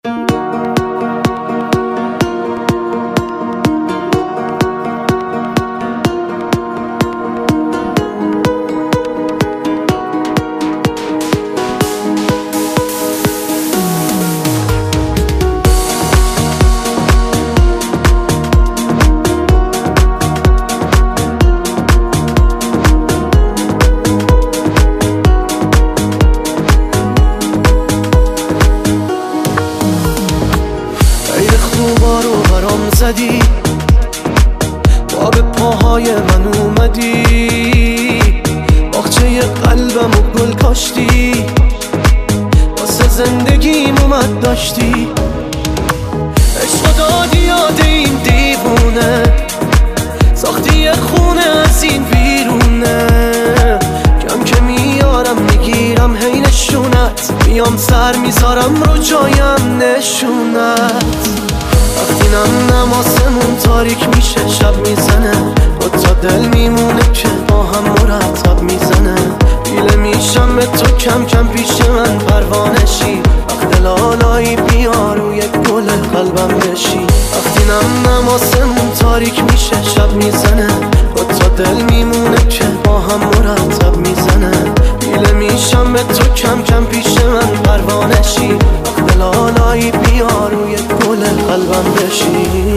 زدی با به پاهای من اومدی، باغچه قلبمو گل کاشتی، واسه زندگیم اومد داشتی، عشق دادی یاد این دیوونه، ساختی یه خونه از این بیرونه، کم که میارم میگیرم هی نشونت، میام سر میذارم رو جایم نشونت، وقتی نم آسمون تاریک میشه شب میزنه، دوتا دل میمونه که با هم مرتب میزنه، پیله میشم به تو کم کم پیش من پروانشی، وقت لالایی بیا روی گل قلبم بشی، وقتی نم آسمون تاریک میشه شب میزنه، دوتا دل میمونه که با هم مرتب میزنه، پیله میشم به تو کم کم پیش من پروانشی، وقت لالایی بیا روی گل قلبم بشی.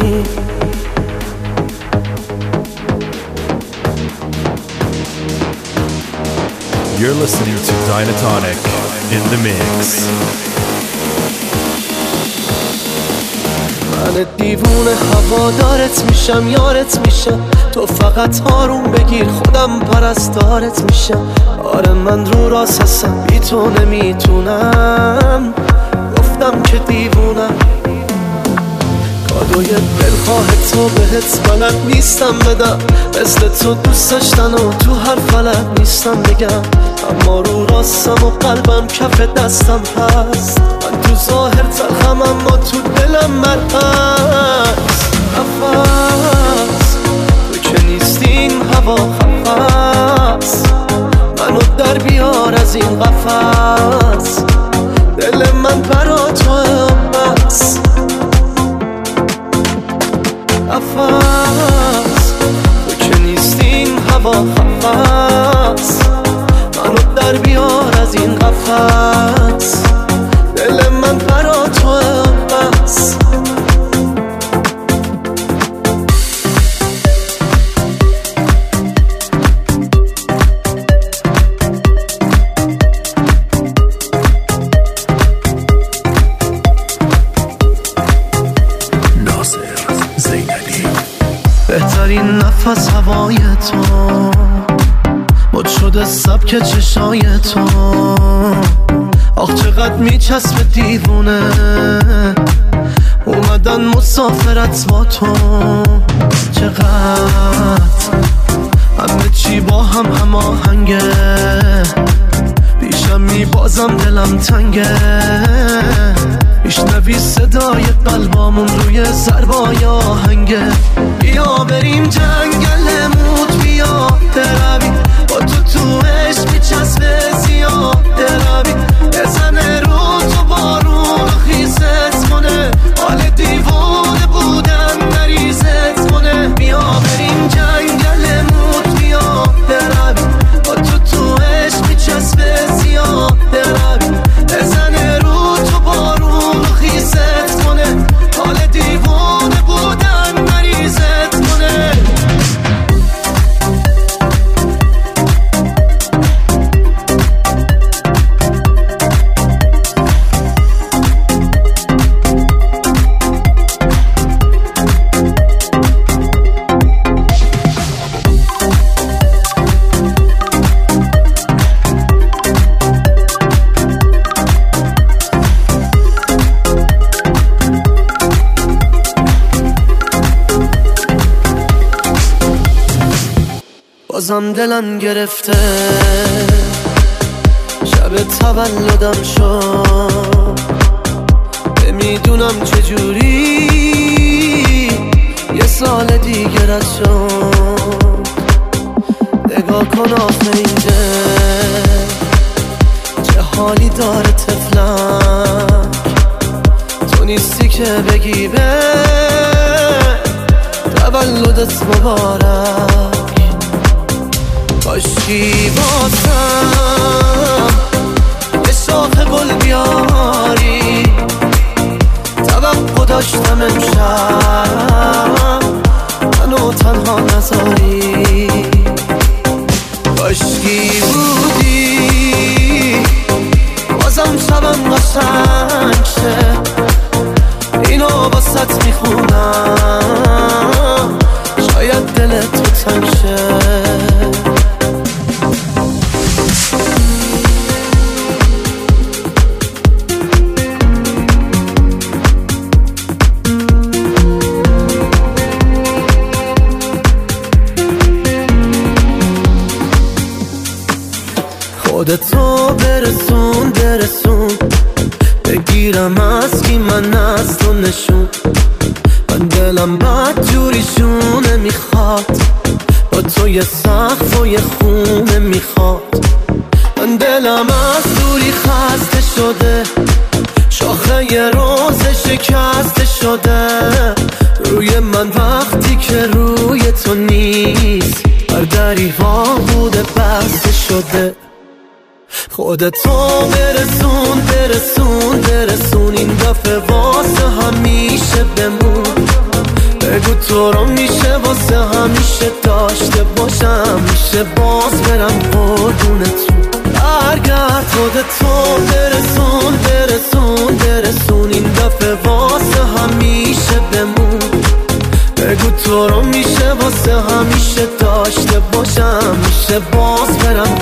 You're listening to Dynatonic in the mix. من دیوونه هوادارت میشم، یارت میشم، تو فقط آروم بگیر خودم پرستارت میشم، آره من رو راست هستم بی تو نمیتونم، گفتم که دیوونم، کادوی دلخواه تو بهت بلد نیستم بدم، مثل تو دوست داشتن و تو هر فلد نیستم بگم، اما رو راستم و قلبم کف دستم هست، من تو ظاهر تلخم اما تو دلم مرهست، نفس تو که نیستین هوا خفست، منو در بیار از این قفس، دل من برا تو بس، نفس تو که نیستین هوا خفست، منو در بیار از این قفس، دل من برا تو بس. بهترین نفس هوای تو، مد شده سبک چشای تو، آخ چقدر میچسبه دیوونه، اومدن مسافرت با تو، چقدر همه چی با هم هماهنگه، پیشم میبازم دلم تنگه، میشنوی صدای قلبامون روی ضربای آهنگه، بیا بریم جنگل موت، بیا برویم با تو عشق میچسبه زیاد رویم، بزنه رو تو بارون خیزت کنه، حال دیوونه بودن نریزت کنه، بیا بریم جنگل موت، بیا برویم با تو عشق میچسبه زیاد رویم، بزنه رو تو بارون خیزت کنه، حال دیوونه بودن نریزت کنه. بازم دلم گرفته، شب تولدم شد، نمیدونم چجوری یه سال دیگه رد شد، نگاه کن آخه اینجا چه حالی داره طفلک، که بگی به تولدت مبارک. کاشکی بازم یه شاخ گل بیاری، توقع داشتم امشب منو تنها نذاری. کاشکی بودی بازم شبم قشنگ شه، اینو واسط میخونم شاید دلت تو تنگ شه. خودتو برسون بگیرم از کی من از تو نشون. من دلم بد جوریشونه میخواد، با تو یه سقف و یه خونه میخواد. من دلم از دوری خسته شده، شاخه یه روز شکسته شده. روی من وقتی که روی تو نیست، هر دری ها بوده بسته شده. خودتو برسون این دفعه واسه همیشه بمون. بگو تو رو میشه واسه همیشه داشته باشم، میشه باز برم قربونتون. برگرد خودتو برسون این دفعه واسه همیشه بمون. بگو تو رو میشه واسه همیشه داشته باشم، میشه باز برم